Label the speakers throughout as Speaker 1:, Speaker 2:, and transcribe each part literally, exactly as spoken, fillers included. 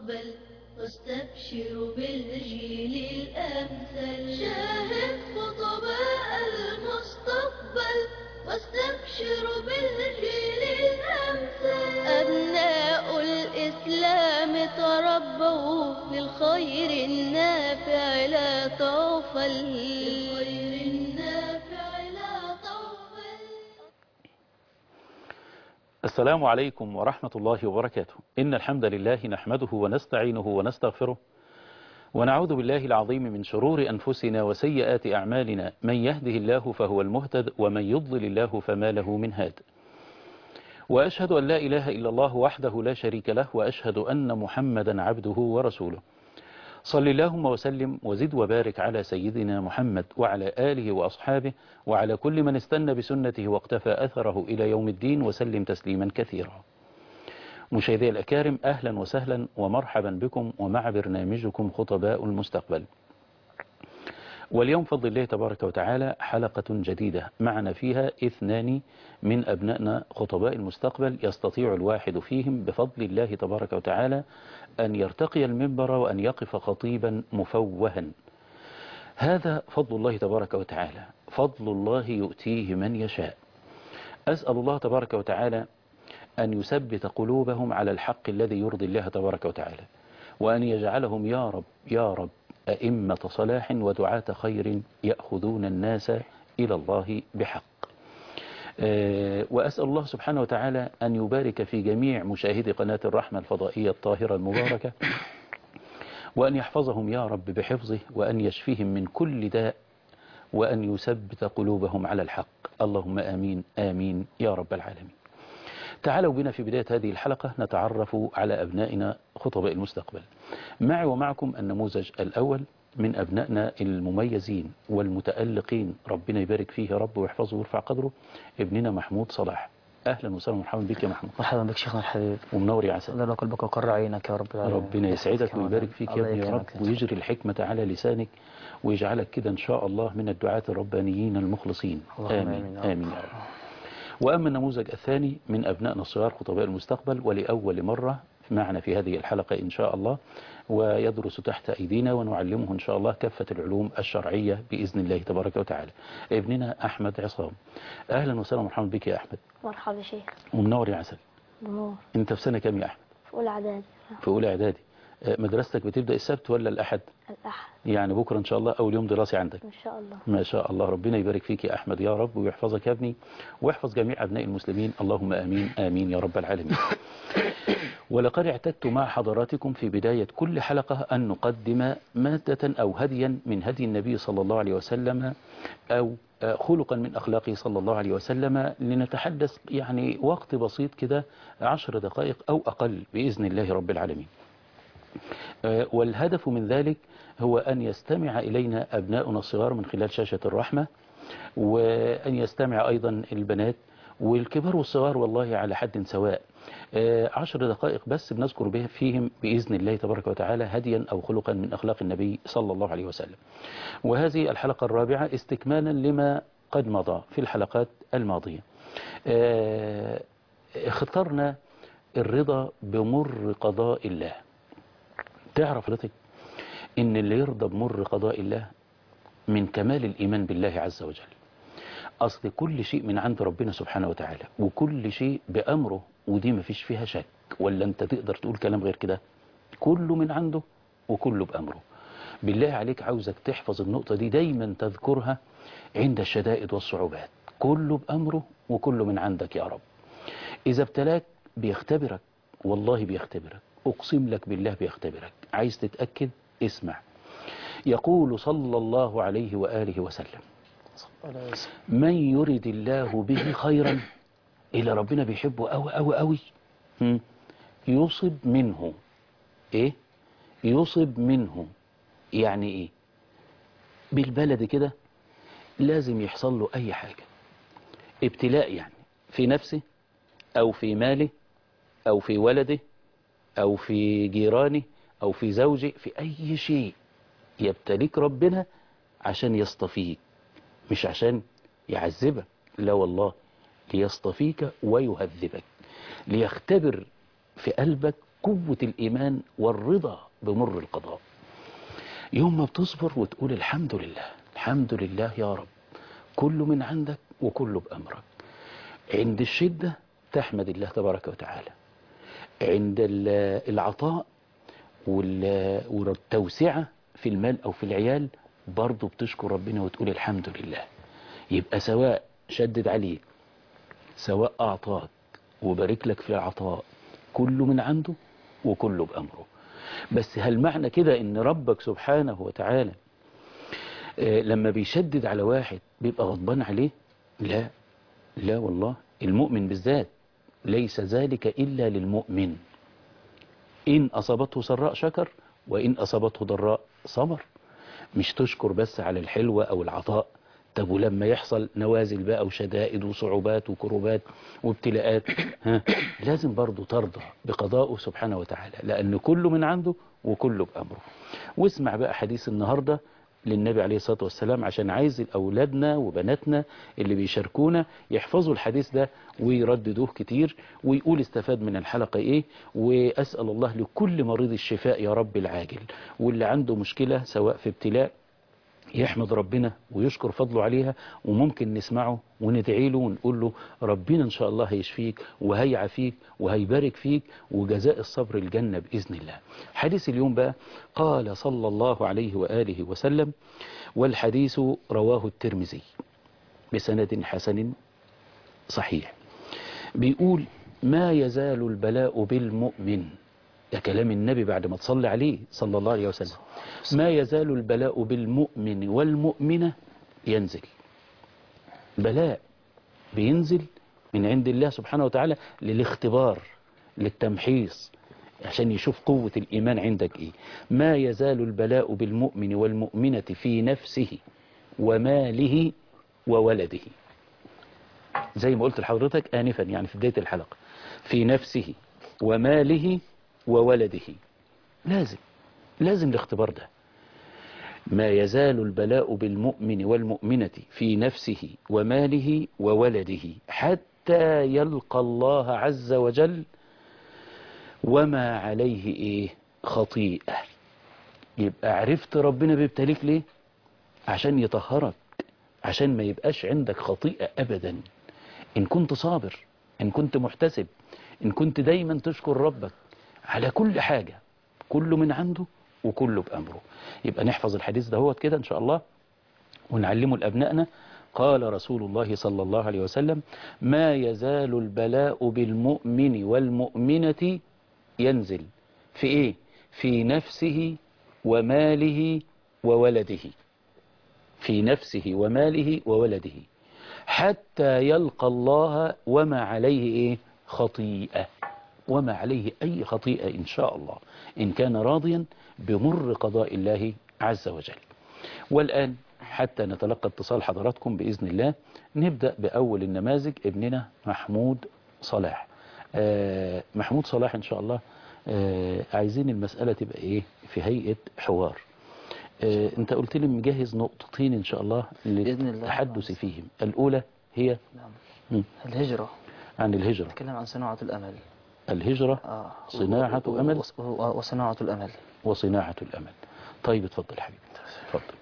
Speaker 1: المستقبل واستبشروا بالجيل الأمثل. شاهد خطباء المستقبل واستبشروا بالجيل الأمثل. أبناء الإسلام تربوا للخير النافع لا طوفل. للخير النافع لا طوفل.
Speaker 2: السلام عليكم ورحمة الله وبركاته. إن الحمد لله نحمده ونستعينه ونستغفره ونعوذ بالله العظيم من شرور أنفسنا وسيئات أعمالنا. من يهده الله فهو المهتد ومن يضلل الله فما له من هاد. وأشهد أن لا إله إلا الله وحده لا شريك له، وأشهد أن محمدا عبده ورسوله. صل اللهم وسلم وزد وبارك على سيدنا محمد وعلى آله وأصحابه وعلى كل من استنى بسنته واقتفى أثره إلى يوم الدين وسلم تسليما كثيرا. مشاهدي الأكارم، أهلا وسهلا ومرحبا بكم ومع برنامجكم خطباء المستقبل. واليوم فضل الله تبارك وتعالى حلقة جديدة معنا فيها اثنان من أبنائنا خطباء المستقبل يستطيع الواحد فيهم بفضل الله تبارك وتعالى أن يرتقي المنبر وأن يقف خطيبا مفوها. هذا فضل الله تبارك وتعالى، فضل الله يؤتيه من يشاء. أسأل الله تبارك وتعالى أن يثبت قلوبهم على الحق الذي يرضي الله تبارك وتعالى، وأن يجعلهم يا رب يا رب أئمة صلاح ودعاة خير يأخذون الناس إلى الله بحق. وأسأل الله سبحانه وتعالى أن يبارك في جميع مشاهدي قناة الرحمة الفضائية الطاهرة المباركة، وأن يحفظهم يا رب بحفظه، وأن يشفيهم من كل داء، وأن يثبت قلوبهم على الحق. اللهم آمين آمين يا رب العالمين. تعالوا بنا في بداية هذه الحلقة نتعرف على أبنائنا خطباء المستقبل. معي ومعكم النموذج الأول من أبنائنا المميزين والمتألقين، ربنا يبارك فيه يا رب ويحفظه ويرفع قدره، ابننا محمود صلاح. أهلا وسهلا ومرحبا بك يا محمود.
Speaker 3: مرحبا بك شيخنا الحبيب،
Speaker 2: ومنور يا عسل.
Speaker 3: الله قلبك وقر عينك يا رب العالمين.
Speaker 2: ربنا يسعدك ويبارك فيك يا ابني يا رب، ويجري الحكمة على لسانك ويجعلك كده إن شاء الله من الدعاة الربانيين المخلصين. آمين آمين, آمين يا رب. وأما النموذج الثاني من أبنائنا الصغار خطباء المستقبل، ولأول مرة معنا في هذه الحلقة إن شاء الله، ويدرس تحت أيدينا ونعلمه إن شاء الله كافة العلوم الشرعية بإذن الله تبارك وتعالى، ابننا أحمد عصام. أهلا وسهلا ومرحبا بك يا أحمد.
Speaker 4: مرحبا شيخ.
Speaker 2: ومنور يا عسل.
Speaker 4: منور.
Speaker 2: أنت في سنة كام يا أحمد؟
Speaker 4: في أولى إعدادي.
Speaker 2: في أولى إعدادي. مدرستك بتبدأ السبت ولا الأحد؟
Speaker 4: الأحد.
Speaker 2: يعني بكرة إن شاء الله أول يوم دراسي عندك.
Speaker 4: إن شاء الله.
Speaker 2: ما شاء الله، ربنا يبارك فيك يا أحمد يا رب ويحفظك يا ابني ويحفظ جميع أبناء المسلمين، اللهم آمين آمين يا رب العالمين. ولقد اعتدت مع حضراتكم في بداية كل حلقة أن نقدم مادة أو هديا من هدي النبي صلى الله عليه وسلم، أو خلقا من أخلاقه صلى الله عليه وسلم، لنتحدث يعني وقت بسيط كده، عشر دقائق أو أقل بإذن الله رب العالمين. والهدف من ذلك هو أن يستمع إلينا أبناؤنا الصغار من خلال شاشة الرحمة، وأن يستمع أيضا البنات والكبار والصغار والله على حد سواء. عشر دقائق بس بنذكر بها فيهم بإذن الله تبارك وتعالى هديا أو خلقا من أخلاق النبي صلى الله عليه وسلم. وهذه الحلقة الرابعة استكمالا لما قد مضى في الحلقات الماضية. اخترنا الرضا بمر قضاء الله. تعرف حضرتك ان اللي يرضى بمر قضاء الله من كمال الإيمان بالله عز وجل. أصل كل شيء من عند ربنا سبحانه وتعالى، وكل شيء بأمره، ودي ما فيش فيها شك، ولا أنت تقدر تقول كلام غير كده؟ كله من عنده وكله بأمره. بالله عليك عاوزك تحفظ النقطة دي دايما، تذكرها عند الشدائد والصعوبات. كله بأمره وكله من عندك يا رب. إذا ابتلاك بيختبرك، والله بيختبرك، أقسم لك بالله بيختبرك. عايز تتأكد؟ اسمع. يقول صلى الله عليه وآله وسلم: من يرد الله به خيرا، إلى ربنا بيحبه أوي أوي أوي، يصب منه. إيه؟ يصب منه يعني إيه؟ بالبلد كده لازم يحصل له أي حاجة، ابتلاء يعني، في نفسه أو في ماله أو في ولده أو في جيرانه أو في زوجه، في أي شيء يبتليك ربنا عشان يصطفيك، مش عشان يعذبك، لا والله، ليصطفيك ويهذبك، ليختبر في قلبك قوة الإيمان والرضا بمر القضاء. يوم ما بتصبر وتقول الحمد لله الحمد لله يا رب، كله من عندك وكله بأمرك. عند الشدة تحمد الله تبارك وتعالى، عند العطاء والتوسعة في المال أو في العيال برضو بتشكر ربنا وتقول الحمد لله. يبقى سواء شدد عليك سواء أعطاك وبارك لك في العطاء، كله من عنده وكله بأمره. بس هل معنى كده ان ربك سبحانه وتعالى لما بيشدد على واحد بيبقى غضبان عليه؟ لا لا والله، المؤمن بالذات ليس ذلك إلا للمؤمن. إن أصابته سراء شكر وإن أصابته ضراء صبر. مش تشكر بس على الحلوة أو العطاء. طب ولما يحصل نوازل بقى وشدائد وصعوبات وكروبات وابتلاءات، ها لازم برضو ترضى بقضائه سبحانه وتعالى، لأن كله من عنده وكله بأمره. واسمع بقى حديث النهاردة للنبي عليه الصلاة والسلام، عشان عايز أولادنا وبناتنا اللي بيشاركونا يحفظوا الحديث ده ويرددوه كتير ويقول استفاد من الحلقة إيه. وأسأل الله لكل مريض الشفاء يا رب العاجل، واللي عنده مشكلة سواء في ابتلاء يحمد ربنا ويشكر فضله عليها، وممكن نسمعه وندعي له ونقول له ربنا إن شاء الله هيشفيك وهيعافيك وهيبارك فيك، وجزاء الصبر الجنة بإذن الله. حديث اليوم بقى قال صلى الله عليه وآله وسلم، والحديث رواه الترمذي بسند حسن صحيح، بيقول ما يزال البلاء بالمؤمن. ده كلام النبي بعد ما تصلي عليه صلى الله عليه وسلم. ما يزال البلاء بالمؤمن والمؤمنة ينزل. بلاء بينزل من عند الله سبحانه وتعالى للاختبار للتمحيص عشان يشوف قوة الإيمان عندك إيه. ما يزال البلاء بالمؤمن والمؤمنة في نفسه وماله وولده. زي ما قلت لحضرتك آنفا يعني في بداية الحلقة، في نفسه وماله وولده. لازم لازم الاختبار ده. ما يزال البلاء بالمؤمن والمؤمنة في نفسه وماله وولده حتى يلقى الله عز وجل وما عليه ايه خطيئة. يبقى عرفت ربنا بيبتليك ليه؟ عشان يطهرك، عشان ما يبقاش عندك خطيئة أبدا. إن كنت صابر، إن كنت محتسب، إن كنت دايما تشكر ربك على كل حاجة، كله من عنده وكله بأمره. يبقى نحفظ الحديث ده هو كده إن شاء الله ونعلمه لأبنائنا. قال رسول الله صلى الله عليه وسلم ما يزال البلاء بالمؤمن والمؤمنة ينزل في إيه؟ في نفسه وماله وولده. في نفسه وماله وولده حتى يلقى الله وما عليه إيه؟ خطيئة. وما عليه أي خطيئة إن شاء الله إن كان راضيا بمر قضاء الله عز وجل. والآن حتى نتلقى اتصال حضراتكم بإذن الله نبدأ بأول النماذج ابننا محمود صلاح. آه محمود صلاح إن شاء الله آه عايزين المسألة تبقى إيه في هيئة حوار. آه أنت قلت لي مجهز نقطتين إن شاء الله للتحدث فيهم. الأولى هي
Speaker 3: نعم. الهجرة.
Speaker 2: عن الهجرة.
Speaker 3: نتكلم عن صناعة الأمل.
Speaker 2: الهجرة
Speaker 3: آه.
Speaker 2: صناعة
Speaker 3: و... و...
Speaker 2: أمل
Speaker 3: و... وصناعة الأمل.
Speaker 2: وصناعة الأمل. طيب اتفضل حبيبي اتفضل.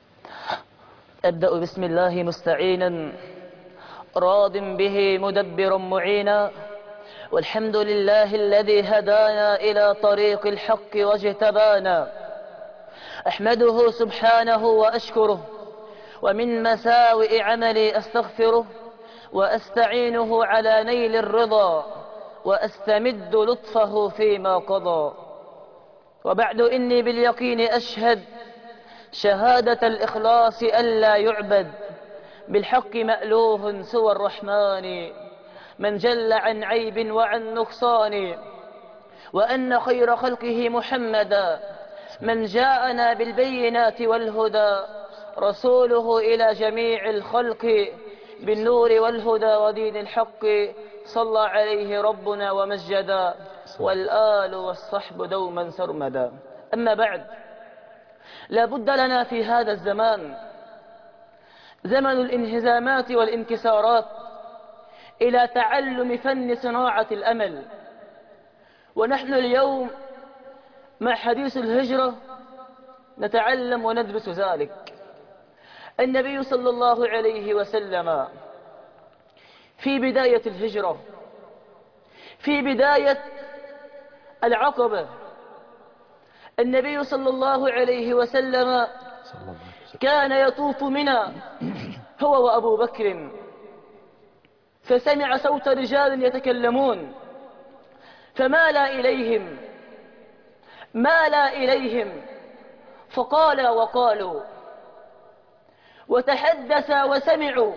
Speaker 3: أبدأ بسم الله مستعينا راض به مدبرا معينا، والحمد لله الذي هدانا إلى طريق الحق واجتبانا. أحمده سبحانه وأشكره، ومن مساوئ عملي أستغفره، وأستعينه على نيل الرضا، وأستمد لطفه فيما قضى. وبعد إني باليقين أشهد شهادة الإخلاص ألا يعبد بالحق مألوه سوى الرحمن من جل عن عيب وعن نقصان، وأن خير خلقه محمدا من جاءنا بالبينات والهدى، رسوله إلى جميع الخلق بالنور والهدى ودين الحق، صلى عليه ربنا ومجدا، والآل والصحب دوما سرمدا. أما بعد، لا بد لنا في هذا الزمان زمن الانهزامات والانكسارات إلى تعلم فن صناعة الأمل. ونحن اليوم مع حديث الهجرة نتعلم وندرس ذلك. النبي صلى الله عليه وسلم في بداية الهجرة، في بداية العقبة، النبي صلى الله عليه وسلم كان يطوف منى هو وأبو بكر، فسمع صوت رجال يتكلمون فمال إليهم مال إليهم فقال وقالوا وتحدث وسمعوا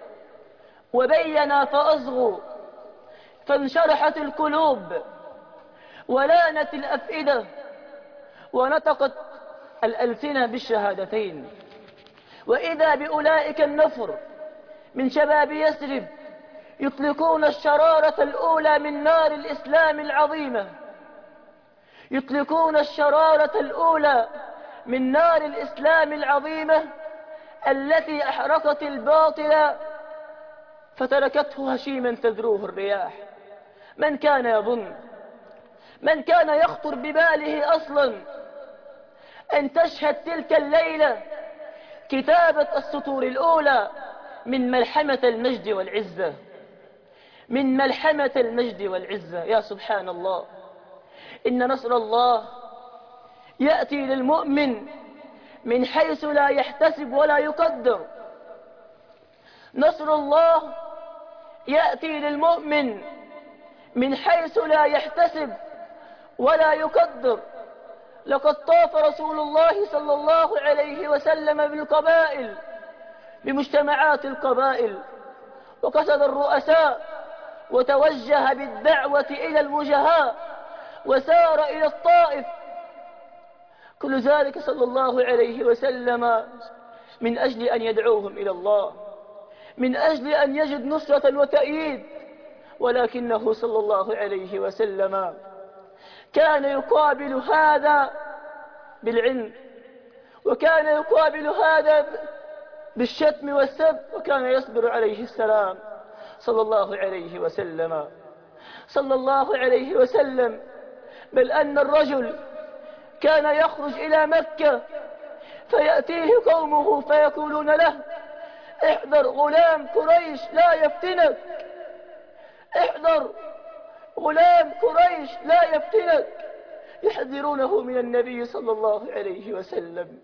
Speaker 3: وبين فأصغوا، فانشرحت القلوب ولانت الأفئدة ونطقت الألسنة بالشهادتين. وإذا بأولئك النفر من شباب يثرب يطلقون الشرارة الأولى من نار الإسلام العظيمة، يطلقون الشرارة الأولى من نار الإسلام العظيمة التي أحرقت الباطل فتركته هشيما تذروه الرياح. من كان يظن، من كان يخطر بباله أصلا أن تشهد تلك الليلة كتابة السطور الأولى من ملحمة المجد والعزة، من ملحمة المجد والعزة. يا سبحان الله، إن نصر الله يأتي للمؤمن من حيث لا يحتسب ولا يقدر. نصر الله يأتي للمؤمن من حيث لا يحتسب ولا يقدر. لقد طاف رسول الله صلى الله عليه وسلم بالقبائل، بمجتمعات القبائل، وقصد الرؤساء وتوجه بالدعوة إلى الوجهاء وسار إلى الطائف. كل ذلك صلى الله عليه وسلم من أجل أن يدعوهم إلى الله، من أجل أن يجد نصرة وتأييد. ولكنه صلى الله عليه وسلم كان يقابل هذا بالعلم، وكان يقابل هذا بالشتم والسب، وكان يصبر عليه السلام صلى الله عليه وسلم صلى الله عليه وسلم. بل أن الرجل كان يخرج إلى مكة فيأتيه قومه فيقولون له: احذر غلام قريش لا يفتنك، احذر غلام قريش لا يفتنك. يحذرونه من النبي صلى الله عليه وسلم،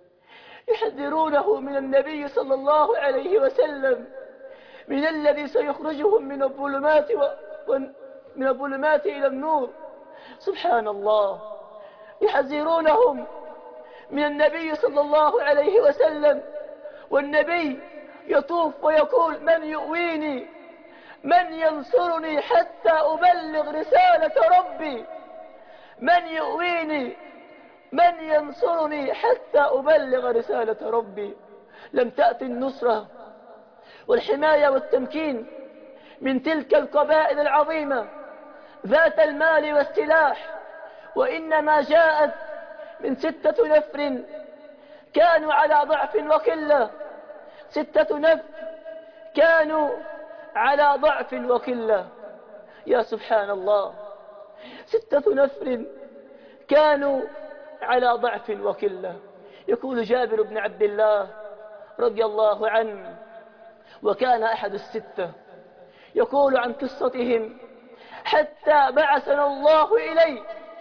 Speaker 3: يحذرونه من النبي صلى الله عليه وسلم، من الذي سيخرجهم من الظلمات و... من الظلمات إلى النور. سبحان الله، يحذرونهم من النبي صلى الله عليه وسلم، والنبي يطوف ويقول: من يؤويني، من ينصرني حتى أبلغ رسالة ربي، من يؤويني، من ينصرني حتى أبلغ رسالة ربي. لم تأتي النصرة والحماية والتمكين من تلك القبائل العظيمة ذات المال والسلاح، وإنما جاءت من ستة نفر كانوا على ضعف وقلة، ستة نفر كانوا على ضعف وقلة. يا سبحان الله، ستة نفر كانوا على ضعف وقلة. يقول جابر بن عبد الله رضي الله عنه، وكان أحد الستة، يقول عن قصتهم: حتى بعثنا الله إليه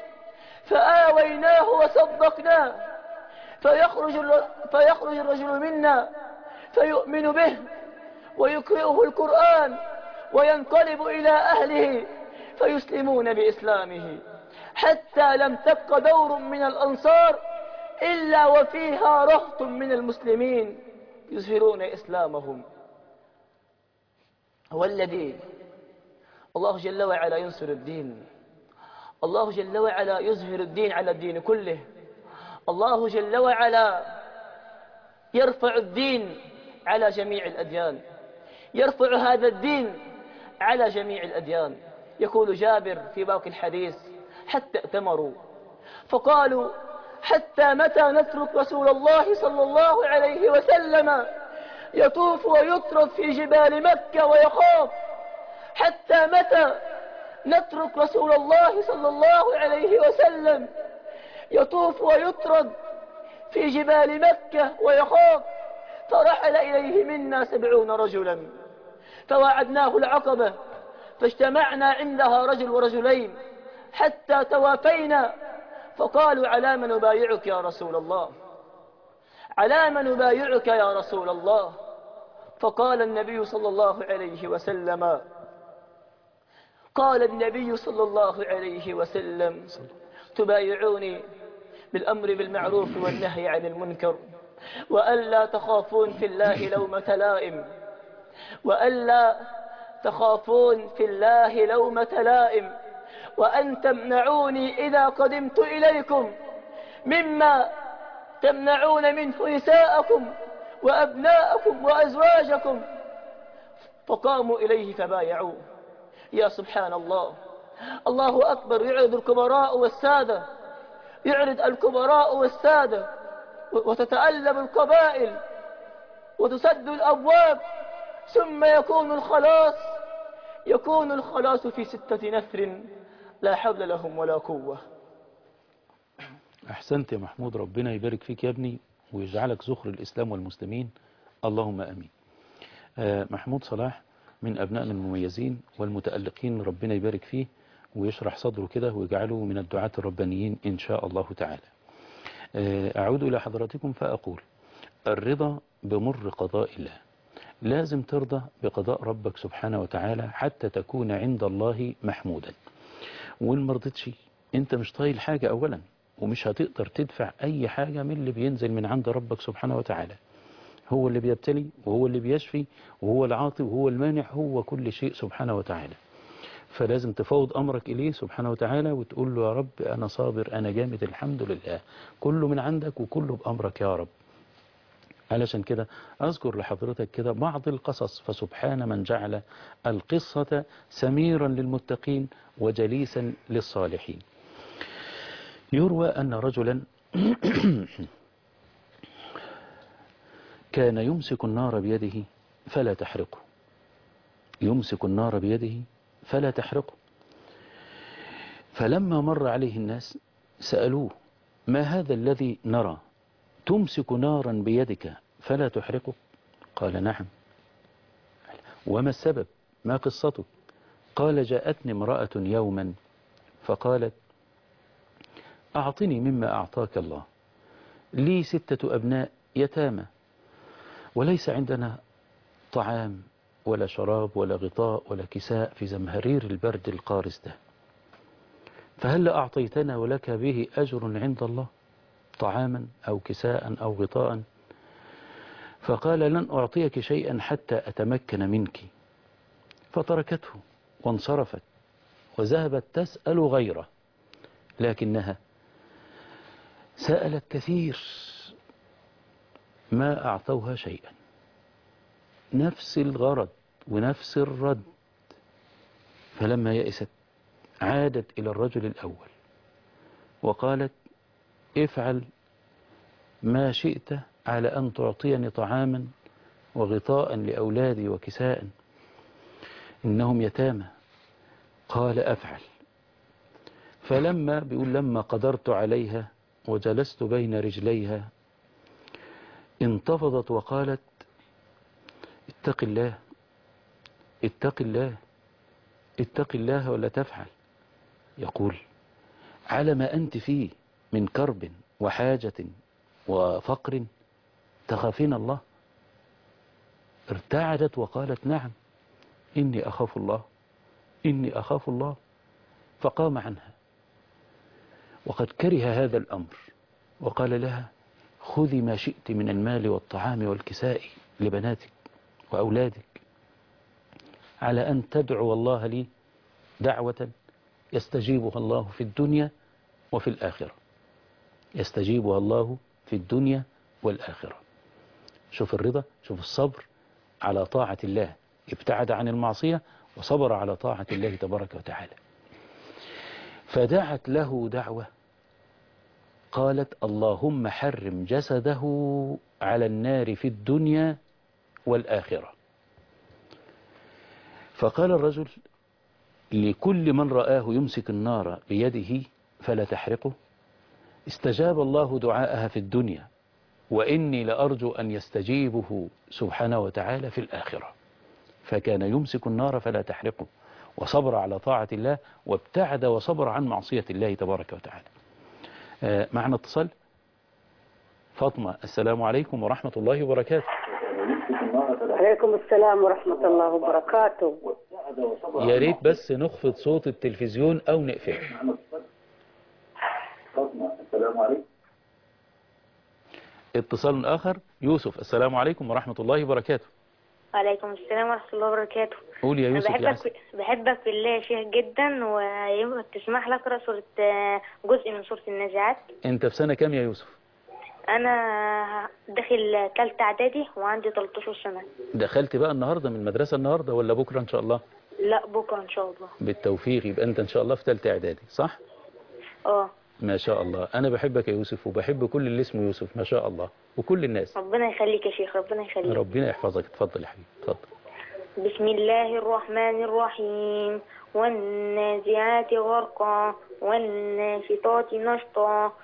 Speaker 3: فآويناه وصدقناه، فيخرج, فيخرج الرجل منا فيؤمن به ويقرئه القرآن وينقلب إلى أهله فيسلمون بإسلامه، حتى لم تبق دور من الأنصار إلا وفيها رهط من المسلمين يظهرون إسلامهم. هو الذي الله جل وعلا ينصر الدين، الله جل وعلا يظهر الدين على الدين كله، الله جل وعلا يرفع الدين على جميع الأديان، يرفع هذا الدين على جميع الأديان. يقول جابر في باقي الحديث: حتى ائتمروا فقالوا: حتى متى نترك رسول الله صلى الله عليه وسلم يطوف ويطرد في جبال مكة ويخاف؟ حتى متى نترك رسول الله صلى الله عليه وسلم يطوف ويطرد في جبال مكة ويخاف، فرحل إليه منا سبعون رجلا فواعدناه العقبة، فاجتمعنا عندها رجل ورجلين حتى توافينا، فقالوا على ما نبايعك يا رسول الله، على ما نبايعك يا رسول الله. فقال النبي صلى الله عليه وسلم قال النبي صلى الله عليه وسلم تبايعوني بالأمر بالمعروف والنهي عن المنكر، وألا تخافون في الله لومة لائم، وألا تخافون في الله لومة لائم، وأن تمنعوني إذا قدمت إليكم مما تمنعون منه نساءكم وأبناءكم وأزواجكم. فقاموا إليه فبايعوه. يا سبحان الله، الله أكبر. يعرض الكبراء والسادة، يعرض الكبراء والسادة، وتتألم القبائل وتسد الأبواب، ثم يكون الخلاص يكون الخلاص في ستة نفر لا حول لهم ولا قوة.
Speaker 2: أحسنت يا محمود، ربنا يبارك فيك يا ابني ويجعلك ذخر الإسلام والمسلمين، اللهم أمين. آه محمود صلاح من أبنائنا المميزين والمتألقين، ربنا يبارك فيه ويشرح صدره كده ويجعله من الدعاة الربانيين إن شاء الله تعالى. آه أعود إلى حضراتكم فأقول الرضا بمر قضاء الله. لازم ترضى بقضاء ربك سبحانه وتعالى حتى تكون عند الله محمودا. وإن مرضتش أنت مش طايل حاجة أولا، ومش هتقدر تدفع أي حاجة من اللي بينزل من عند ربك سبحانه وتعالى. هو اللي بيبتلي وهو اللي بيشفي وهو العاطي وهو المانع، هو كل شيء سبحانه وتعالى. فلازم تفوض أمرك إليه سبحانه وتعالى وتقول له يا رب أنا صابر، أنا جامد، الحمد لله، كله من عندك وكله بأمرك يا رب. علشان كده أذكر لحضرتك كده بعض القصص. فسبحان من جعل القصة سميرا للمتقين وجليسا للصالحين. يروى أن رجلا كان يمسك النار بيده فلا تحرقه، يمسك النار بيده فلا تحرقه. فلما مر عليه الناس سألوه ما هذا الذي نرى، تمسك نارا بيدك فلا تحرقه؟ قال نعم. وما السبب، ما قصتك؟ قال جاءتني امرأة يوما فقالت أعطني مما أعطاك الله، لي ستة أبناء يتامى وليس عندنا طعام ولا شراب ولا غطاء ولا كساء في زمهرير البرد القارس ده، فهل أعطيتنا ولك به أجر عند الله، طعاما أو كساء أو غطاء؟ فقال لن أعطيك شيئا حتى أتمكن منك. فتركته وانصرفت وذهبت تسأل غيره، لكنها سألت كثير ما أعطوها شيئا، نفس الغرض ونفس الرد. فلما يئست عادت إلى الرجل الأول وقالت افعل ما شئت على أن تعطيني طعاما وغطاء لأولادي وكساء، إنهم يتامى. قال أفعل. فلما بيقول لما قدرت عليها وجلست بين رجليها انتفضت وقالت اتق الله اتق الله اتق الله ولا تفعل. يقول على ما أنت فيه من كرب وحاجة وفقر تخافين الله؟ ارتعدت وقالت نعم إني أخاف الله إني أخاف الله. فقام عنها وقد كره هذا الأمر وقال لها خذي ما شئت من المال والطعام والكساء لبناتك وأولادك على أن تدعو الله لي دعوة يستجيبها الله في الدنيا وفي الآخرة، يستجيبها الله في الدنيا والآخرة. شوف الرضا، شوف الصبر على طاعة الله، ابتعد عن المعصية وصبر على طاعة الله تبارك وتعالى. فدعت له دعوة قالت اللهم حرم جسده على النار في الدنيا والآخرة. فقال الرجل لكل من رآه يمسك النار بيده فلا تحرقه استجاب الله دعاءها في الدنيا، وإني لأرجو أن يستجيبه سبحانه وتعالى في الآخرة. فكان يمسك النار فلا تحرقه، وصبر على طاعة الله، وابتعد وصبر عن معصية الله تبارك وتعالى. آه معنا اتصال. فاطمة، السلام عليكم ورحمة الله وبركاته.
Speaker 4: عليكم السلام ورحمة الله وبركاته.
Speaker 2: يا ريت بس نخفض صوت التلفزيون أو نقفله.
Speaker 5: السلام عليكم.
Speaker 2: اتصال آخر. يوسف، السلام عليكم ورحمة الله وبركاته.
Speaker 6: وعليكم السلام ورحمة الله وبركاته.
Speaker 2: قول يا يوسف.
Speaker 6: أنا
Speaker 2: يا
Speaker 6: بحبك بحبك في الله يا شيخ جدا، ويمكن تسمح لك أقرأ سورة جزء من سورة النازعات.
Speaker 2: أنت في سنة كام يا يوسف؟
Speaker 6: أنا داخل ثالثة إعدادي وعندي ثلاثة عشر سنة.
Speaker 2: دخلت بقى النهاردة من المدرسة النهاردة ولا بكرة إن شاء الله؟
Speaker 6: لا بكرة إن شاء الله.
Speaker 2: بالتوفيق. يبقى أنت إن شاء الله في ثالثة إعدادي صح؟
Speaker 6: اه
Speaker 2: ما شاء الله. أنا بحبك يا يوسف، وبحب كل اللي اسمه يوسف ما شاء الله، وكل الناس.
Speaker 6: ربنا يخليك يا شيخ، ربنا يخليك.
Speaker 2: ربنا يحفظك. اتفضل يا حبيبي اتفضل.
Speaker 6: بسم الله الرحمن الرحيم. والنازعات غرقا والناشطات نشطا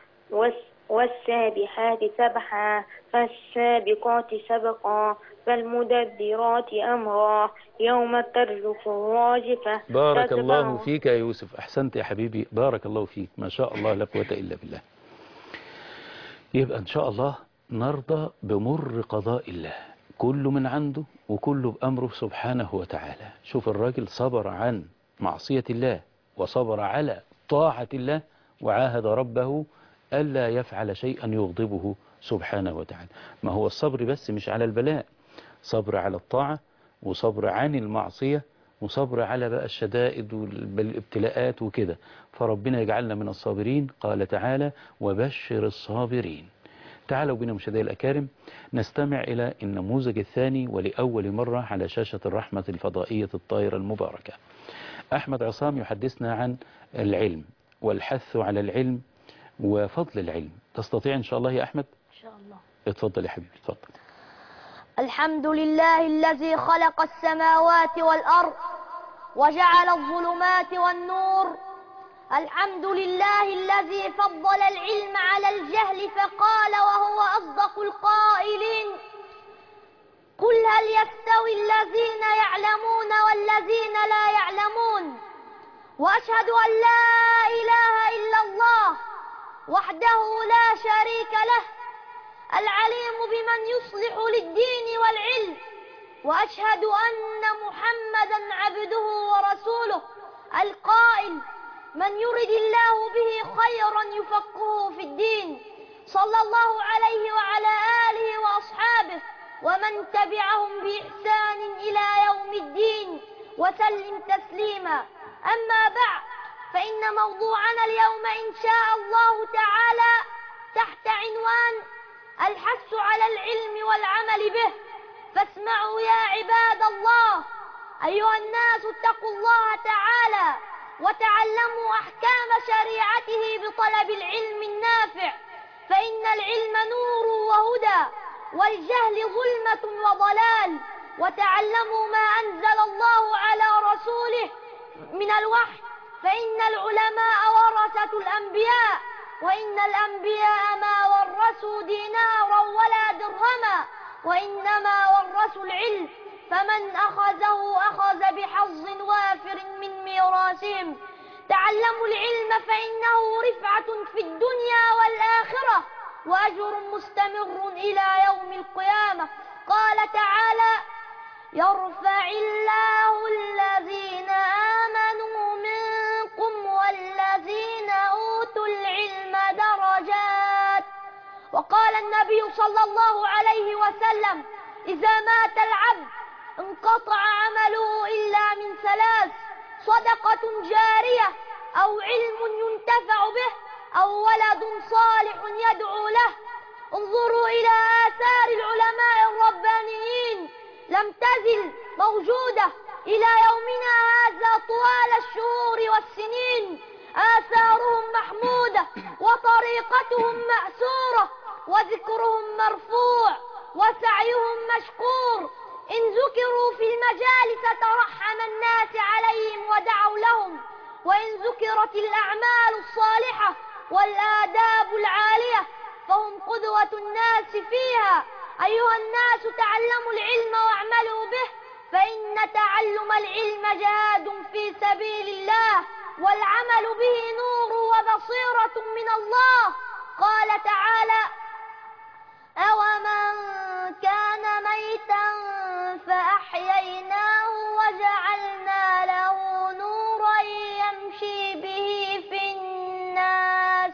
Speaker 6: والسابحات سبحا فالسابقات سبقا فالمدبرات أمرا يوم ترجف الراجفة.
Speaker 2: بارك الله فيك يا يوسف، أحسنت يا حبيبي، بارك الله فيك ما شاء الله لا قوة إلا بالله. يبقى إن شاء الله نرضى بمر قضاء الله، كله من عنده وكله بأمره سبحانه وتعالى. شوف الراجل صبر عن معصية الله وصبر على طاعة الله، وعاهد ربه ألا يفعل شيئا يغضبه سبحانه وتعالى. ما هو الصبر بس مش على البلاء، صبر على الطاعة، وصبر عن المعصية، وصبر على بقى الشدائد والابتلاءات وكده. فربنا يجعلنا من الصابرين. قال تعالى وبشر الصابرين. تعالوا بنا مشاهدينا الأكارم نستمع إلى النموذج الثاني ولأول مرة على شاشة الرحمة الفضائية الطائرة المباركة. أحمد عصام يحدثنا عن العلم والحث على العلم وفضل العلم. تستطيع إن شاء الله يا أحمد؟
Speaker 7: إن شاء الله.
Speaker 2: اتفضل يا حبيبي اتفضل.
Speaker 7: الحمد لله الذي خلق السماوات والأرض وجعل الظلمات والنور. الحمد لله الذي فضل العلم على الجهل فقال وهو أصدق القائلين قل هل يستوي الذين يعلمون والذين لا يعلمون وأشهد أن لا إله إلا الله وحده لا شريك له العليم بمن يصلح للدين والعلم. وأشهد أن محمدا عبده ورسوله القائل من يرد الله به خيرا يفقهه في الدين. صلى الله عليه وعلى آله وأصحابه ومن تبعهم بإحسان إلى يوم الدين وسلم تسليما. أما بعد، فإن موضوعنا اليوم إن شاء الله تعالى تحت عنوان الحث على العلم والعمل به. فاسمعوا يا عباد الله أيها الناس، اتقوا الله تعالى وتعلموا أحكام شريعته بطلب العلم النافع، فإن العلم نور وهدى والجهل ظلمة وضلال. وتعلموا ما أنزل الله على رسوله من الوحي، فإن العلماء ورثة الأنبياء، وإن الأنبياء ما ورثوا دينارا ولا درهما وإنما ورثوا العلم، فمن أخذه أخذ بحظ وافر من ميراثهم. تعلموا العلم فإنه رفعة في الدنيا والآخرة وأجر مستمر إلى يوم القيامة. قال تعالى يرفع الله الذين آمنوا منكم والذين أوتوا العلم درجات. وقال النبي صلى الله عليه وسلم إذا مات العبد انقطع عمله إلا من ثلاث: صدقة جارية أو علم ينتفع به أو ولد صالح يدعو له. انظروا إلى آثار العلماء الربانيين لم تزل موجودة إلى يومنا هذا طوال الشهور والسنين. آثارهم محمودة وطريقتهم مأسورة وذكرهم مرفوع وسعيهم مشكور. إن ذكروا في المجالس ترحم الناس عليهم ودعوا لهم، وإن ذكرت الأعمال الصالحة والآداب العالية، فهم قدوة الناس فيها. أيها الناس تعلموا العلم واعملوا به، فإن تعلم العلم جهاد في سبيل الله، والعمل به نور وبصيرة من الله. قال تعالى: أومن كان ميتا فأحييناه وجعلنا له نورا يمشي به في الناس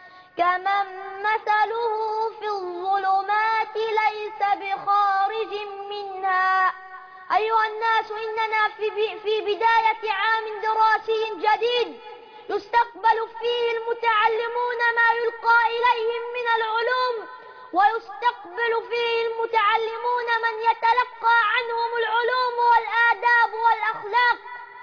Speaker 7: كمن مثله في الظلمات ليس بخارج منها. أيها الناس، إننا في بداية عام دراسي جديد يستقبل فيه المتعلمون ما يلقى إليهم من العلوم، ويستقبل فيه المتعلمون من يتلقى عنهم العلوم والآداب والأخلاق.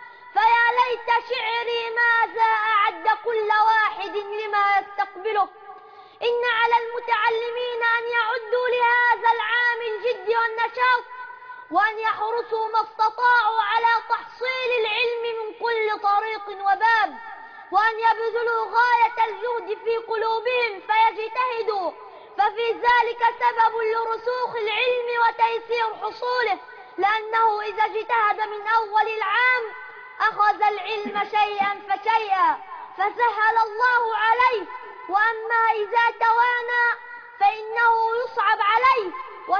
Speaker 7: فيا ليت شعري ماذا أعد كل واحد لما يستقبله. إن على المتعلمين أن يعدوا لهذا العام الجد والنشاط، وأن يحرصوا ما استطاعوا على تحصيل العلم من كل طريق وباب، وأن يبذلوا غاية الجهد في قلوبهم فيجتهدوا، ففي ذلك سبب لرسوخ العلم وتيسير حصوله، لأنه إذا اجتهد من أول العام أخذ العلم شيئا فشيئا فسهل الله عليه، وأما إذا توانى فإنه يصعب عليه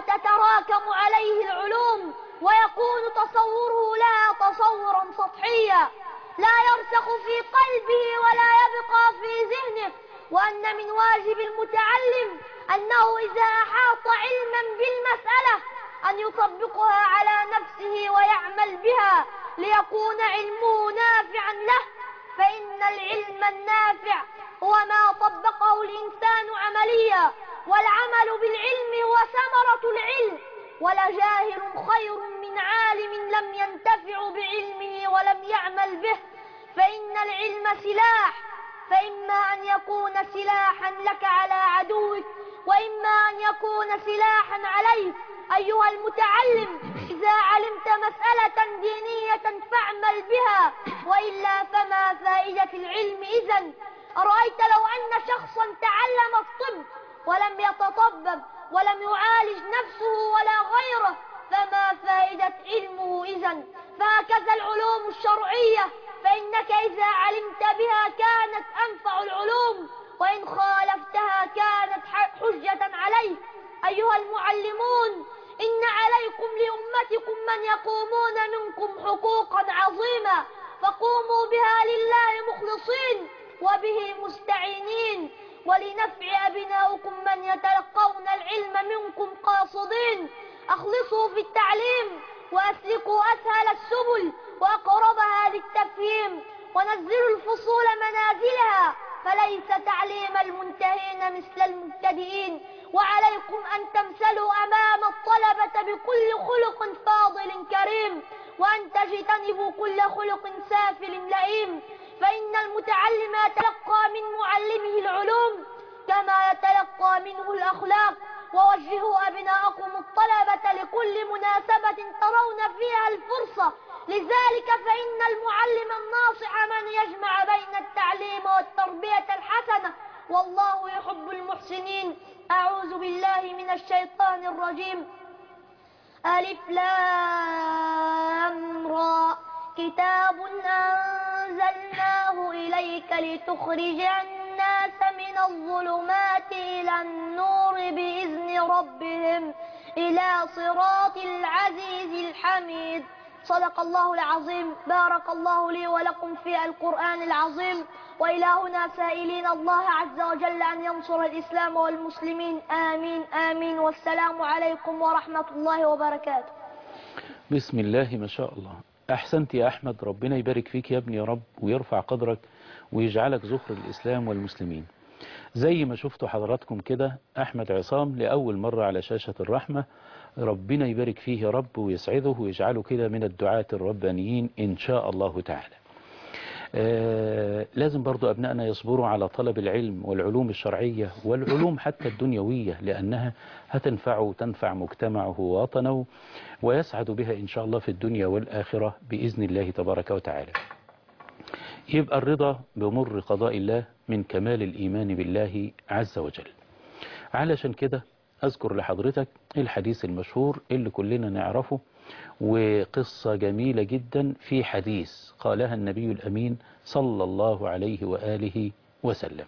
Speaker 7: وتتراكم عليه العلوم، ويكون تصوره لها تصورا سطحيا لا يرسخ في قلبه ولا يبقى في ذهنه. وأن من واجب المتعلم أنه إذا أحاط علما بالمسألة أن يطبقها على نفسه ويعمل بها ليكون علمه نافعا له، فإن العلم النافع هو ما طبقه الإنسان عمليا، والعمل بالعلم هو ثمرة العلم. ولجاهل خير من عالم لم ينتفع بعلمه ولم يعمل به، فإن العلم سلاح، فإما أن يكون سلاحا لك على عدوك، وإما أن يكون سلاحا عليك. أيها المتعلم، إذا علمت مسألة دينية فاعمل بها، وإلا فما فائدة العلم إذن؟ أرأيت لو أن شخصا تعلم الطب ولم يتطبب ولم يعالج نفسه ولا غيره، فما فائدة علمه إذن؟ فهكذا العلوم الشرعية، فإنك إذا علمت بها كانت أنفع العلوم، وإن خالفتها كانت حجة عليك. أيها المعلمون، إن عليكم لأمتكم من يقومون منكم حقوقا عظيمة، فقوموا بها لله مخلصين وبه مستعينين، ولنفع أبناؤكم من يتلقون العلم منكم قاصدين. أخلصوا في التعليم، وأسلكوا أسهل السبل وأقربها للتفهيم، ونزلوا الفصول منازلها، فليس تعليم المنتهين مثل المبتدئين. وعليكم أن تمثلوا أمام الطلبة بكل خلق فاضل كريم، وأن تجتنبوا كل خلق سافل لئيم، فإن المتعلم يتلقى من معلمه العلوم كما يتلقى منه الأخلاق. ووجهوا أبناءكم الطلبة لكل مناسبة ترون فيها الفرصة، لذلك فإن المعلم الناصح من يجمع بين التعليم والتربية الحسنة، والله يحب المحسنين. أعوذ بالله من الشيطان الرجيم. ألف لام را، كتاب أنزلناه إليك لتخرج الناس من الظلمات إلى النور بإذن ربهم إلى صراط العزيز الحميد. صدق الله العظيم. بارك الله لي ولكم في القرآن العظيم، وإلى هنا سائلين الله عز وجل أن ينصر الإسلام والمسلمين. آمين آمين، والسلام عليكم ورحمة الله وبركاته.
Speaker 2: بسم الله ما شاء الله. أحسنت يا أحمد، ربنا يبارك فيك يا ابني يا رب، ويرفع قدرك ويجعلك ذخر الإسلام والمسلمين. زي ما شفتوا حضراتكم كده أحمد عصام لأول مرة على شاشة الرحمة، ربنا يبارك فيه يا رب ويسعده ويجعله كده من الدعاة الربانيين إن شاء الله تعالى. آه لازم برضو أبنائنا يصبروا على طلب العلم والعلوم الشرعية والعلوم حتى الدنيوية، لأنها هتنفعه وتنفع مجتمعه ووطنه، ويسعد بها إن شاء الله في الدنيا والآخرة بإذن الله تبارك وتعالى. يبقى الرضا بمر قضاء الله من كمال الإيمان بالله عز وجل. علشان كده أذكر لحضرتك الحديث المشهور اللي كلنا نعرفه، وقصة جميلة جدا في حديث قالها النبي الأمين صلى الله عليه وآله وسلم.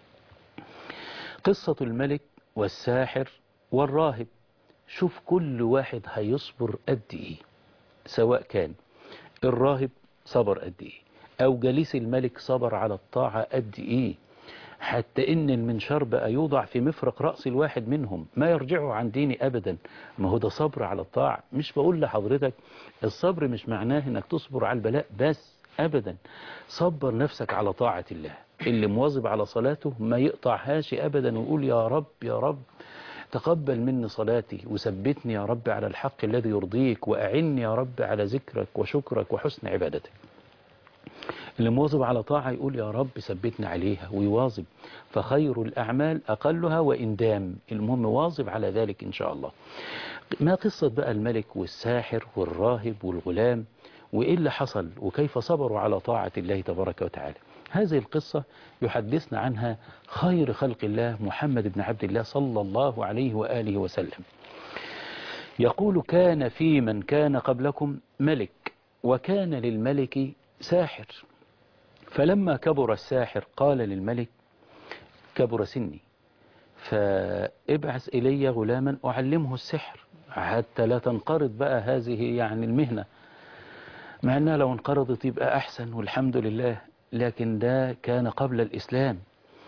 Speaker 2: قصة الملك والساحر والراهب. شوف كل واحد هيصبر قد إيه، سواء كان الراهب صبر قد إيه أو جليس الملك صبر على الطاعة قد إيه، حتى إن المنشار بقى يوضع في مفرق رأس الواحد منهم ما يرجعوا عن ديني أبدا. ما هو ده صبر على الطاعة. مش بقول لحضرتك الصبر مش معناه إنك تصبر على البلاء بس، أبدا. صبر نفسك على طاعة الله. اللي مواظب على صلاته ما يقطعهاش أبدا ويقول يا رب يا رب تقبل مني صلاتي وثبتني يا رب على الحق الذي يرضيك، وأعني يا رب على ذكرك وشكرك وحسن عبادتك. اللي مواظب على طاعة يقول يا رب ثبتني عليها ويواظب، فخير الأعمال أقلها وإن دام. المهم واظب على ذلك إن شاء الله. ما قصة بقى الملك والساحر والراهب والغلام وإيه اللي حصل وكيف صبروا على طاعة الله تبارك وتعالى؟ هذه القصة يحدثنا عنها خير خلق الله محمد بن عبد الله صلى الله عليه وآله وسلم. يقول كان في من كان قبلكم ملك وكان للملك ساحر، فلما كبر الساحر قال للملك كبر سني فابعث إلي غلاما أعلمه السحر حتى لا تنقرض بقى هذه يعني المهنة، مع أنها لو انقرضت يبقى أحسن والحمد لله، لكن ده كان قبل الإسلام.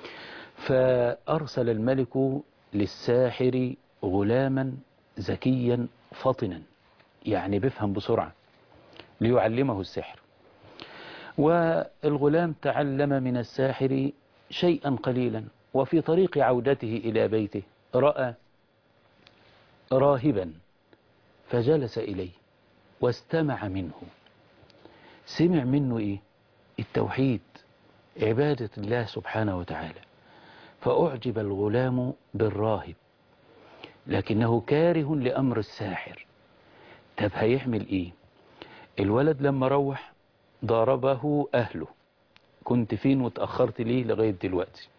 Speaker 2: فأرسل الملك للساحر غلاما ذكيا فطنا، يعني بيفهم بسرعة، ليعلمه السحر. والغلام تعلم من الساحر شيئا قليلا، وفي طريق عودته إلى بيته رأى راهبا فجلس إليه واستمع منه. سمع منه إيه؟ التوحيد، عبادة الله سبحانه وتعالى. فأعجب الغلام بالراهب لكنه كاره لأمر الساحر. طب هيعمل إيه؟ الولد لما روح ضربه أهله، كنت فين وتأخرت ليه لغاية دلوقتي؟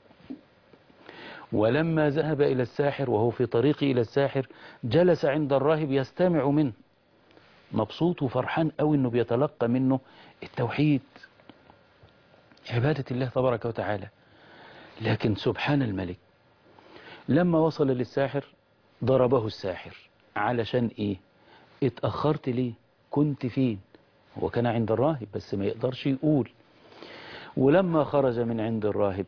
Speaker 2: ولما ذهب إلى الساحر وهو في طريقه إلى الساحر جلس عند الراهب يستمع منه، مبسوط وفرحان قوي إنه بيتلقى منه التوحيد، عبادة الله تبارك وتعالى. لكن سبحان الملك لما وصل للساحر ضربه الساحر. علشان إيه؟ اتأخرت ليه؟ كنت فين؟ هو كان عند الراهب بس ما يقدرش يقول. ولما خرج من عند الراهب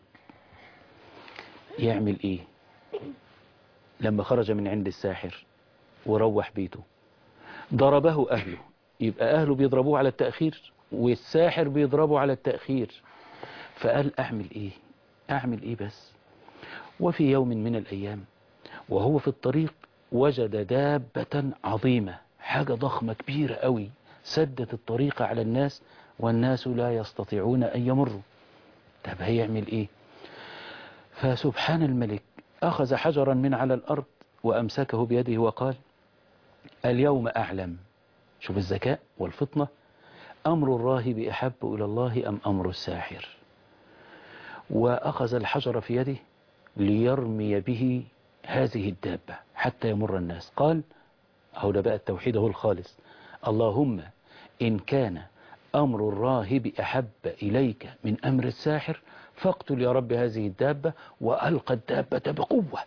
Speaker 2: يعمل إيه؟ لما خرج من عند الساحر وروح بيته ضربه أهله. يبقى أهله بيضربوه على التأخير والساحر بيضربه على التأخير. فقال أعمل إيه؟ أعمل إيه بس؟ وفي يوم من الأيام وهو في الطريق وجد دابة عظيمة، حاجة ضخمة كبيرة قوي سدت الطريق على الناس والناس لا يستطيعون أن يمروا. طب هيعمل إيه؟ فسبحان الملك أخذ حجرا من على الأرض وأمسكه بيده وقال اليوم أعلم. شوف الذكاء والفطنة. أمر الراهب أحب إلى الله أم أمر الساحر؟ وأخذ الحجر في يده ليرمي به هذه الدابة حتى يمر الناس. قال هو ده بقى التوحيد هو الخالص، اللهم إن كان أمر الراهب أحب إليك من أمر الساحر فاقتل يا رب هذه الدابة. وألقى الدابة بقوة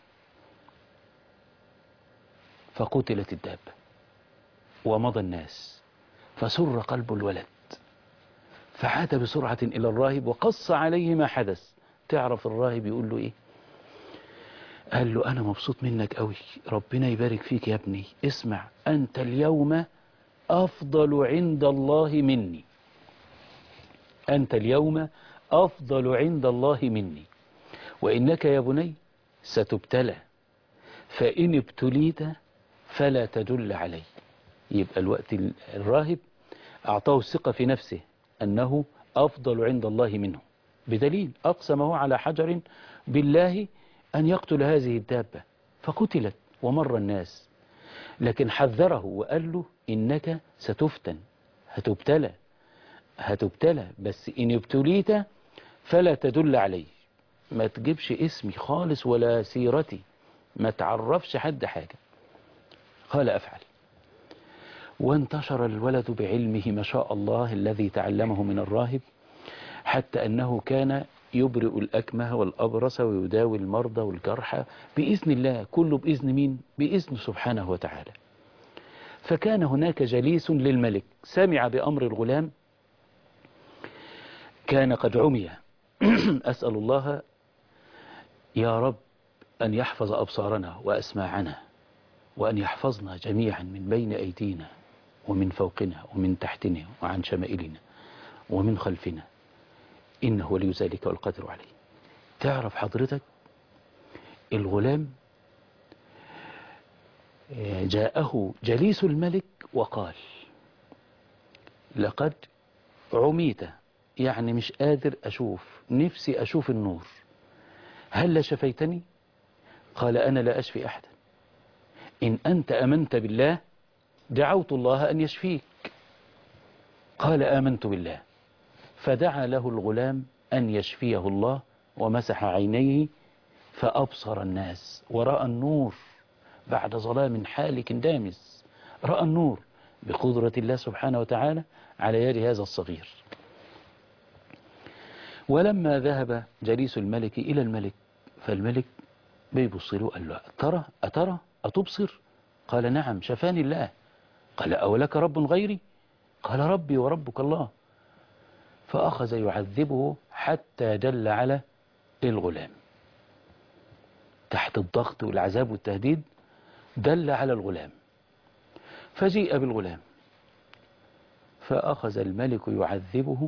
Speaker 2: فقتلت الدابة ومضى الناس. فسر قلب الولد فعاد بسرعة إلى الراهب وقص عليه ما حدث. تعرف الراهب يقول له إيه؟ قال له أنا مبسوط منك قوي، ربنا يبارك فيك يا ابني. اسمع، أنت اليوم أفضل عند الله مني، أنت اليوم أفضل عند الله مني، وإنك يا بني ستبتلى، فإن ابتليت فلا تدل علي. يبقى الوقت الراهب أعطاه الثقة في نفسه أنه أفضل عند الله منه، بدليل أقسمه على حجر بالله أن يقتل هذه الدابة فقتلت ومر الناس. لكن حذره وقال له إنك ستفتن، هتبتلى هتبتلى بس إن ابتليت فلا تدل عليه. ما تجيبش اسمي خالص ولا سيرتي، ما تعرفش حد حاجة. قال أفعل. وانتشر الولد بعلمه ما شاء الله الذي تعلمه من الراهب، حتى أنه كان يبرئ الأكمه والأبرص ويداوي المرضى والجرحى بإذن الله، كله بإذن مين؟ بإذن سبحانه وتعالى. فكان هناك جليس للملك سمع بأمر الغلام، كان قد عمي. أسأل الله يا رب أن يحفظ أبصارنا وأسماعنا، وأن يحفظنا جميعا من بين أيدينا ومن فوقنا ومن تحتنا وعن شمائلنا ومن خلفنا، إنه ولي ذلك والقدر عليه. تعرف حضرتك الغلام جاءه جليس الملك وقال لقد عميت، يعني مش قادر أشوف، نفسي أشوف النور، هل شفيتني؟ قال أنا لا أشفي أحدا، إن أنت أمنت بالله دعوت الله أن يشفيك. قال آمنت بالله، فدعا له الغلام أن يشفيه الله، ومسح عينيه فأبصر الناس ورأى النور بعد ظلام حالك دامس، رأى النور بقدرة الله سبحانه وتعالى على يد هذا الصغير. ولما ذهب جليس الملك إلى الملك، فالملك بيبص له قال له ترى أترى أتبصر؟ قال نعم شفاني الله. قال أولك رب غيري؟ قال ربي وربك الله. فأخذ يعذبه حتى دل على الغلام، تحت الضغط والعذاب والتهديد دل على الغلام. فجيء بالغلام فأخذ الملك يعذبه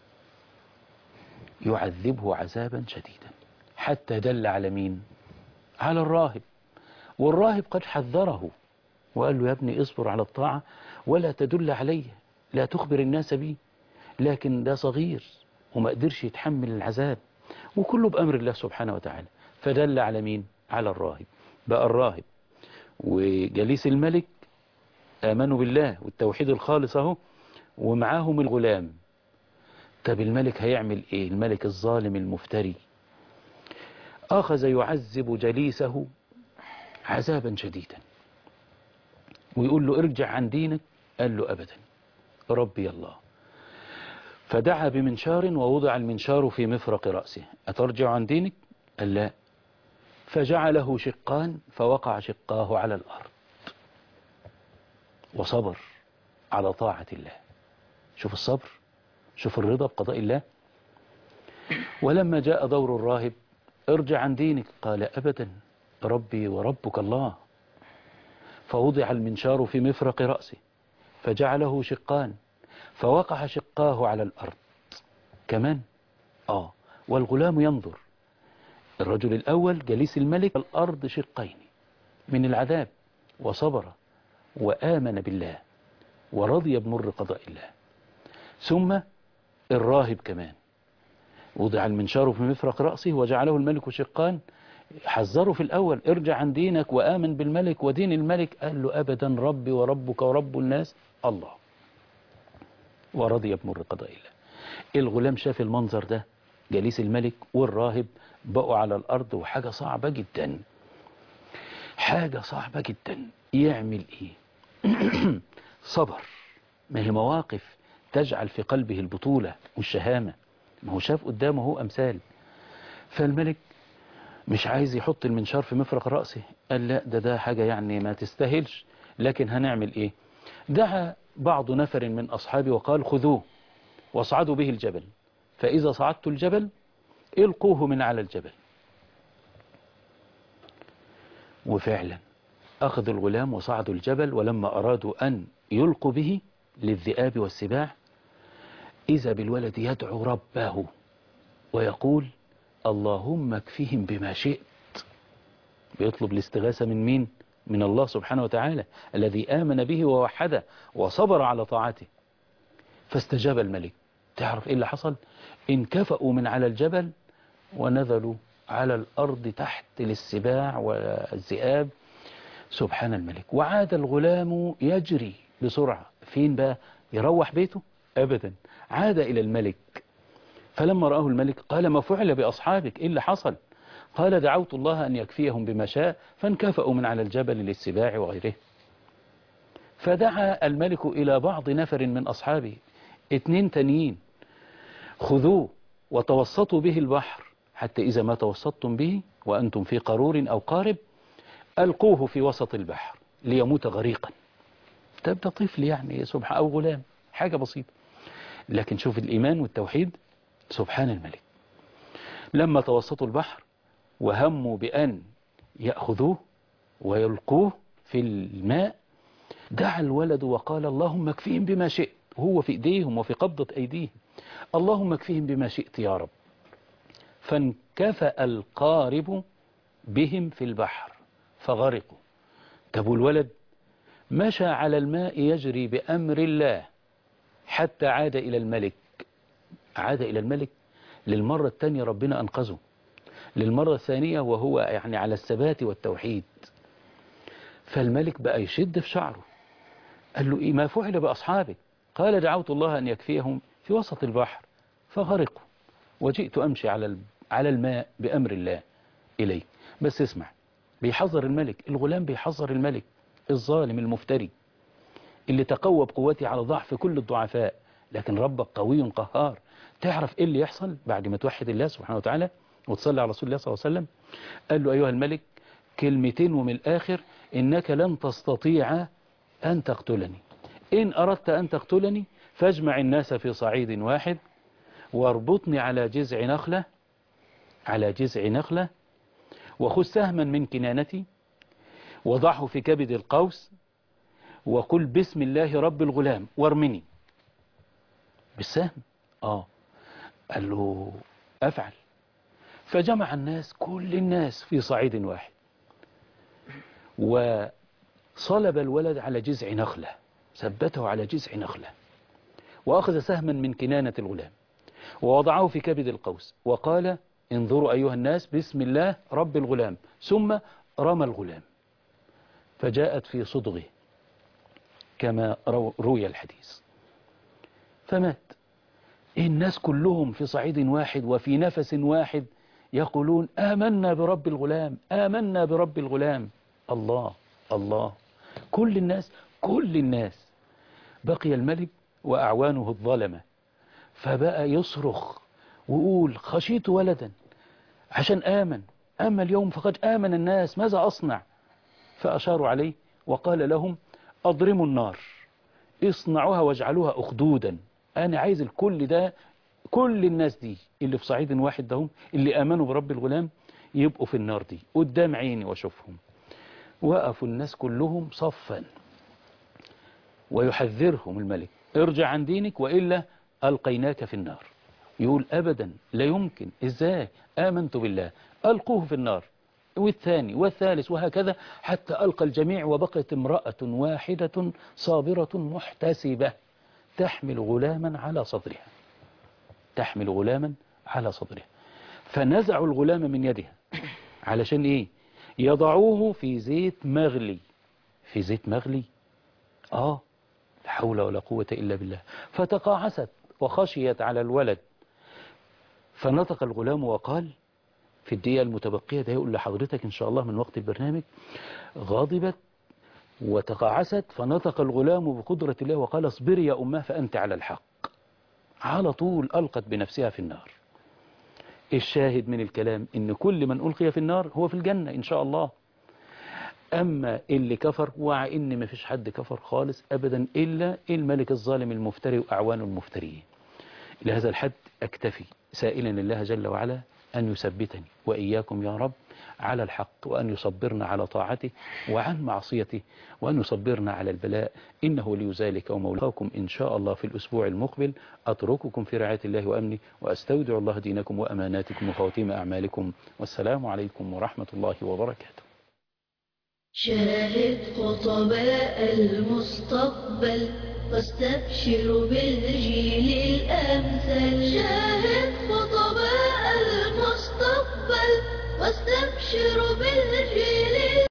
Speaker 2: يعذبه عذابا شديدا حتى دل على مين؟ على الراهب. والراهب قد حذره وقال له يا ابني اصبر على الطاعة ولا تدل عليه، لا تخبر الناس بي، لكن ده صغير وما قدرش يتحمل العذاب، وكله بأمر الله سبحانه وتعالى. فدل على مين؟ على الراهب. بقى الراهب وجليس الملك آمنوا بالله والتوحيد الخالص اهو، ومعاهم الغلام. طب الملك هيعمل ايه؟ الملك الظالم المفتري أخذ يعذب جليسه عذابا شديدا ويقول له ارجع عن دينك، قال له أبدا ربي الله. فدعا بمنشار ووضع المنشار في مفرق رأسه، أترجع عن دينك؟ قال لا. فجعله شقان فوقع شقاه على الأرض وصبر على طاعة الله. شوف الصبر، شوف الرضا بقضاء الله. ولما جاء دور الراهب ارجع عن دينك، قال أبدا ربي وربك الله. فوضع المنشار في مفرق رأسه فجعله شقان فوقع شقاه على الأرض كمان. آه والغلام ينظر، الرجل الأول جليس الملك الأرض شقين من العذاب، وصبر وآمن بالله ورضي بمر قضاء الله. ثم الراهب كمان وضع المنشار في مفرق رأسه وجعله الملك شقان، حذره في الأول ارجع عن دينك وآمن بالملك ودين الملك، قال له أبدا ربي وربك ورب الناس الله، ورضي بمر قضاء الله. الغلام شاف المنظر ده، جليس الملك والراهب بقوا على الأرض، وحاجة صعبة جدا، حاجة صعبة جدا. يعمل إيه؟ صبر. ما هي مواقف تجعل في قلبه البطولة والشهامة، ما هو شاف قدامه هو أمثال. فالملك مش عايز يحط المنشار في مفرق رأسه، قال لا ده ده حاجة يعني ما تستاهلش، لكن هنعمل إيه؟ دعا بعض نفر من أصحابه وقال خذوه واصعدوا به الجبل، فإذا صعدت الجبل القوه من على الجبل. وفعلا أخذ الغلام وصعدوا الجبل، ولما أرادوا أن يلقوا به للذئاب والسباع إذا بالولد يدعو ربه ويقول اللهم اكفهم بما شئت. بيطلب الاستغاثة من مين؟ من الله سبحانه وتعالى الذي آمن به ووحده وصبر على طاعته. فاستجاب الملك. تعرف إيه اللي حصل؟ انكفأوا من على الجبل ونزلوا على الأرض تحت للسباع والذئاب. سبحان الملك. وعاد الغلام يجري بسرعة. فين بقى؟ يروح بيته؟ أبدا، عاد إلى الملك فلما رآه الملك قال ما فعل بأصحابك؟ إيه اللي حصل؟ قال دعوت الله أن يكفيهم بما شاء فانكفأوا من على الجبل للسباع وغيره. فدعا الملك إلى بعض نفر من أصحابه، اتنين تانيين، خذوه وتوسطوا به البحر، حتى إذا ما توسطتم به وأنتم في قرور أو قارب ألقوه في وسط البحر ليموت غريقا. طب ده طفل يعني سبحان، أو غلام، حاجة بسيطة. لكن شوف الإيمان والتوحيد، سبحان الملك. لما توسطوا البحر وهموا بأن يأخذوه ويلقوه في الماء، دعا الولد وقال اللهم اكفيهم بما شئت، وهو في إيديهم وفي قبضة أيديهم، اللهم اكفيهم بما شئت يا رب. فانكفأ القارب بهم في البحر فغرقوا. طب الولد مشى على الماء يجري بأمر الله حتى عاد إلى الملك. عاد إلى الملك للمرة الثانية، ربنا أنقذه للمرة الثانية وهو يعني على الثبات والتوحيد. فالملك بقى يشد في شعره، قال له إيه ما فعل بأصحابك؟ قال دعوت الله أن يكفيهم في وسط البحر فغرقوا وجئت أمشي على على الماء بأمر الله إليك. بس اسمع، بيحذر الملك، الغلام بيحذر الملك الظالم المفتري اللي تقوى بقوته على ضعف كل الضعفاء، لكن ربك قوي قهار. تعرف إيه اللي يحصل بعد ما توحد الله سبحانه وتعالى وتصلي على رسول الله صلى الله عليه وسلم؟ قال له أيها الملك كلمتين ومن الآخر، إنك لن تستطيع أن تقتلني، إن أردت أن تقتلني فاجمع الناس في صعيد واحد واربطني على جذع نخلة على جذع نخلة وخذ سهما من كنانتي وضعه في كبد القوس وقل بسم الله رب الغلام وارمني بالسهم. آه قال له أفعل. فجمع الناس كل الناس في صعيد واحد وصلب الولد على جذع نخلة، ثبته على جذع نخلة، وأخذ سهما من كنانة الغلام ووضعه في كبد القوس وقال انظروا أيها الناس بسم الله رب الغلام، ثم رمى الغلام فجاءت في صدغه كما روي الحديث فمات. الناس كلهم في صعيد واحد وفي نفس واحد يقولون آمنا برب الغلام، آمنا برب الغلام. الله الله، كل الناس كل الناس. بقي الملك وأعوانه الظلمة، فبقى يصرخ ويقول خشيت ولدا عشان آمن، أما اليوم فقد آمن الناس، ماذا أصنع؟ فأشاروا عليه وقال لهم أضرموا النار، اصنعوها واجعلوها أخدودا. أنا عايز الكل ده، كل الناس دي اللي في صعيد واحد دهم اللي آمنوا برب الغلام يبقوا في النار دي قدام عيني واشوفهم. وقفوا الناس كلهم صفا ويحذرهم الملك ارجع عن دينك وإلا ألقيناك في النار. يقول أبدا لا يمكن، إزاي؟ آمنت بالله، ألقوه في النار، والثاني والثالث وهكذا حتى ألقى الجميع. وبقت امرأة واحدة صابرة محتسبة تحمل غلاما على صدرها تحمل غلاما على صدرها فنزعوا الغلام من يدها علشان إيه؟ يضعوه في زيت مغلي. في زيت مغلي؟ آه لا حول ولا قوة إلا بالله. فتقاعست وخشيت على الولد، فنطق الغلام وقال في الدقيقة المتبقية، ده يقول لحضرتك إن شاء الله من وقت البرنامج، غاضبت وتقاعست فنطق الغلام بقدرة الله وقال اصبري يا أمه فأنت على الحق. على طول ألقت بنفسها في النار. الشاهد من الكلام إن كل من ألقي في النار هو في الجنة إن شاء الله. أما اللي كفر، وع إن ما فيش حد كفر خالص أبدا إلا الملك الظالم المفتري وأعوانه المفتريين. لهذا الحد أكتفي سائلا الله جل وعلا أن يثبتني وإياكم يا رب على الحق، وأن يصبرنا على طاعته وعن معصيته، وأن يصبرنا على البلاء، إنه ولي ذلك ومولاكم إن شاء الله في الأسبوع المقبل. أترككم في رعاية الله وأمنه، وأستودع الله دينكم وأماناتكم وخواتيم أعمالكم، والسلام عليكم ورحمة الله وبركاته.
Speaker 1: شاهد خطباء المستقبل واستبشر بالجيل الأمثل. شاهد خطباء المستقبل واستبشر بالجيل